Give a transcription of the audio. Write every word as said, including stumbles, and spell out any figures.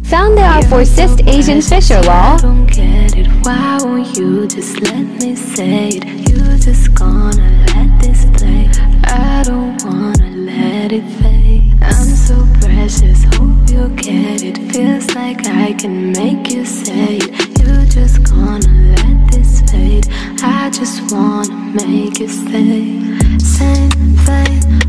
Found there are four cyst Asian fish or lol. I don't get it, why won't you just let me say it? You just gonna let this play. I don't wanna let it fade. I'm so precious, hope you get it. Feels like I can make you say it. You just gonna let this fade. I just wanna make you stay. Same thing